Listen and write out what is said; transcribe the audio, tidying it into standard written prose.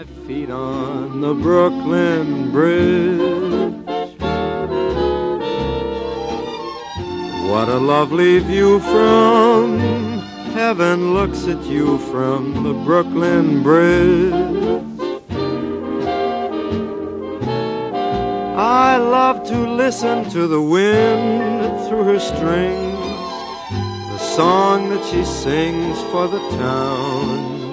my feet on the Brooklyn Bridge. What a lovely view from heaven looks at you from the Brooklyn Bridge. I love to listen to the wind through her strings, the song that she sings for the town.